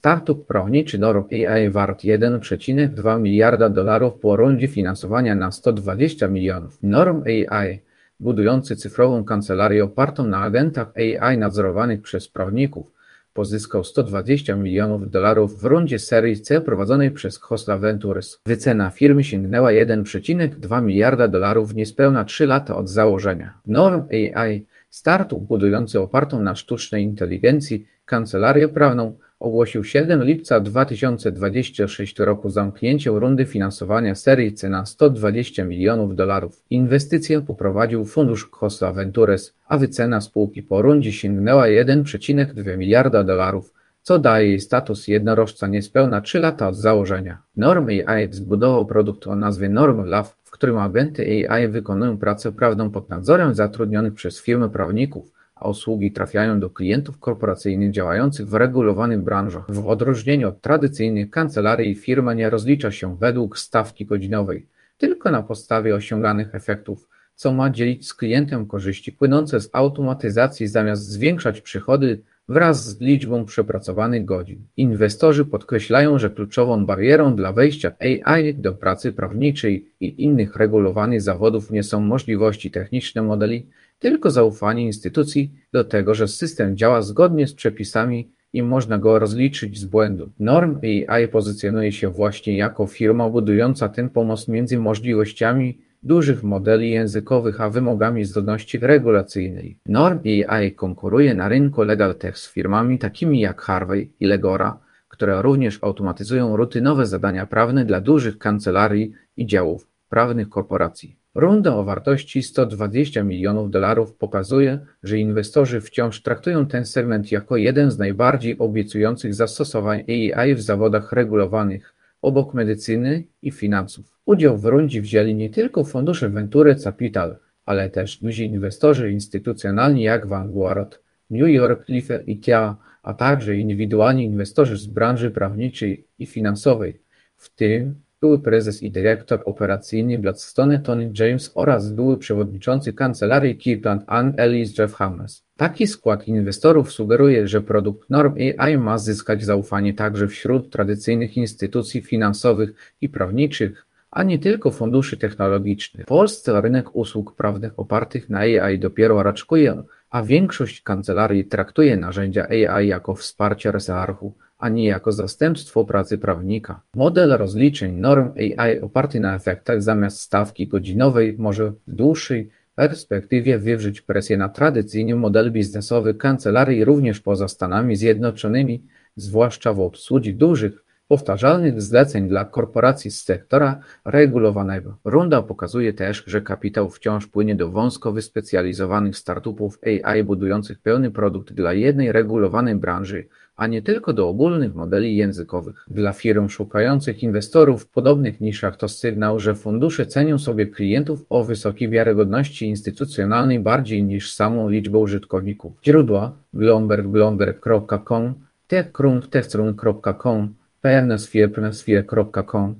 Startup prawniczy Norm AI wart 1,2 miliarda dolarów po rundzie finansowania na 120 milionów. Norm AI, budujący cyfrową kancelarię opartą na agentach AI nadzorowanych przez prawników, pozyskał 120 milionów dolarów w rundzie serii C prowadzonej przez Khosla Ventures. Wycena firmy sięgnęła 1,2 miliarda dolarów w niespełna 3 lata od założenia. Norm AI, startup budujący opartą na sztucznej inteligencji kancelarię prawną, ogłosił 7 lipca 2026 roku zamknięcie rundy finansowania serii C na 120 milionów dolarów. Inwestycję poprowadził fundusz Khosla Ventures, a wycena spółki po rundzie sięgnęła 1,2 miliarda dolarów, co daje jej status jednorożca niespełna 3 lata od założenia. Norm AI zbudował produkt o nazwie Norm Lab, w którym agenty AI wykonują pracę prawną pod nadzorem zatrudnionych przez firmy prawników, a usługi trafiają do klientów korporacyjnych działających w regulowanych branżach. W odróżnieniu od tradycyjnych kancelarii firma nie rozlicza się według stawki godzinowej, tylko na podstawie osiąganych efektów, co ma dzielić z klientem korzyści płynące z automatyzacji zamiast zwiększać przychody wraz z liczbą przepracowanych godzin. Inwestorzy podkreślają, że kluczową barierą dla wejścia AI do pracy prawniczej i innych regulowanych zawodów nie są możliwości techniczne modeli, tylko zaufanie instytucji do tego, że system działa zgodnie z przepisami i można go rozliczyć z błędu. Norm AI pozycjonuje się właśnie jako firma budująca ten pomost między możliwościami dużych modeli językowych a wymogami zdolności regulacyjnej. Norm AI konkuruje na rynku Legal Tech z firmami takimi jak Harvey i Legora, które również automatyzują rutynowe zadania prawne dla dużych kancelarii i działów prawnych korporacji. Runda o wartości 120 milionów dolarów pokazuje, że inwestorzy wciąż traktują ten segment jako jeden z najbardziej obiecujących zastosowań AI w zawodach regulowanych, obok medycyny i finansów. Udział w rundzie wzięli nie tylko fundusze Venture Capital, ale też duzi inwestorzy instytucjonalni jak Vanguard, New York Life IKEA, a także indywidualni inwestorzy z branży prawniczej i finansowej, w tym były prezes i dyrektor operacyjny Blackstone Tony James oraz były przewodniczący kancelarii Kirkland Ann Ellis Jeff Hammers. Taki skład inwestorów sugeruje, że produkt Norm AI ma zyskać zaufanie także wśród tradycyjnych instytucji finansowych i prawniczych, a nie tylko funduszy technologicznych. W Polsce rynek usług prawnych opartych na AI dopiero raczkuje, a większość kancelarii traktuje narzędzia AI jako wsparcie RSA-u, a nie jako zastępstwo pracy prawnika. Model rozliczeń Norm AI oparty na efektach zamiast stawki godzinowej może w dłuższej perspektywie wywrzeć presję na tradycyjny model biznesowy kancelarii również poza Stanami Zjednoczonymi, zwłaszcza w obsłudze dużych, powtarzalnych zleceń dla korporacji z sektora regulowanego. Runda pokazuje też, że kapitał wciąż płynie do wąsko wyspecjalizowanych startupów AI budujących pełny produkt dla jednej regulowanej branży, a nie tylko do ogólnych modeli językowych. Dla firm szukających inwestorów w podobnych niszach to sygnał, że fundusze cenią sobie klientów o wysokiej wiarygodności instytucjonalnej bardziej niż samą liczbę użytkowników. Źródła: Bloomberg.com, TechCrunch, techcrunch.com, pnsphere.com